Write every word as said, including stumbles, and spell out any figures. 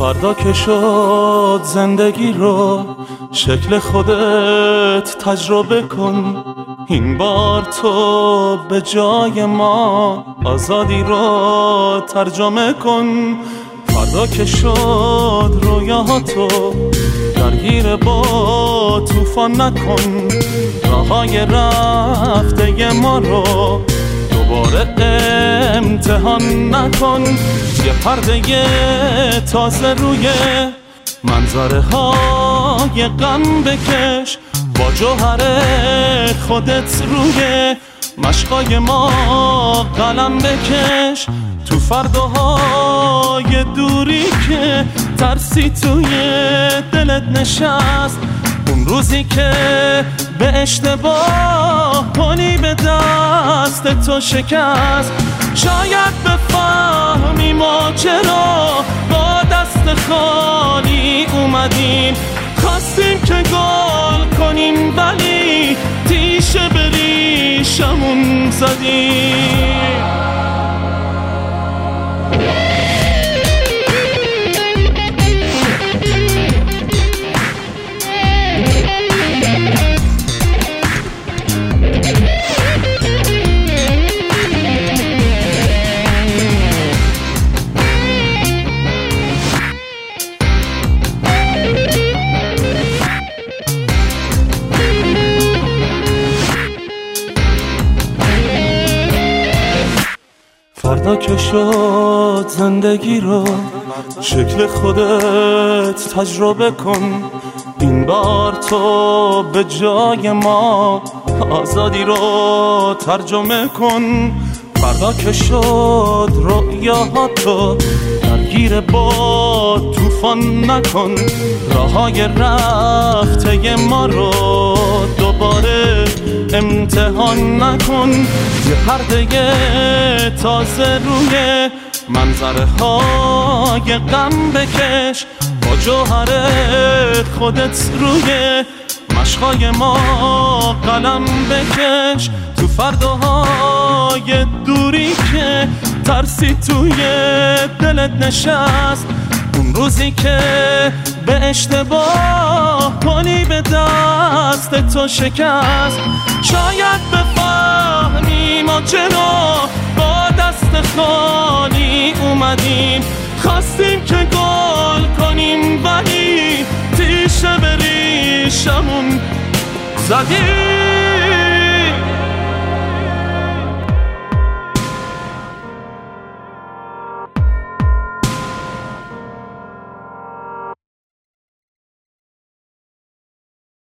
فردا که شد زندگی رو شکل خودت تجربه کن. این بار تو به جای ما آزادی رو ترجمه کن. فردا که شد رویاهاتو درگیر با طوفان نکن. راههای رفته ما رو دوباره امتحان نکن. یه پرده تازه روی منظره های غم بکش. با جوهر خودت روی مشقای ما قلم بکش. تو فرداهای دوری که ترسی توی دلت نشست، اون روزی که به اشتباه کنی به دست تو شکست. شاید بفهمی ما چرا با دست خالی اومدیم. خواستیم که گل کنیم ولی تیشه به ریشمون زدیم. فردا که شد زندگی رو شکل خودت تجربه کن. این بار تو به جای ما آزادی رو ترجمه کن. فردا که شد رویاهاتو درگیر با طوفان نکن. راههای رفته ما رو دوباره امتحان نکن. یه پرده تازه روی منظره های غم بکش. با جوهر خودت روی مشقای ما قلم بکش. تو فرداهای دوری که ترسی توی دلت نشست، اون روزی که به اشتباه کنی به دست تو شکست. شاید بفهمی ما چرا با دست خالی اومدیم. خواستیم که گل کنیم ولی تیشه به ریشمون زدیم.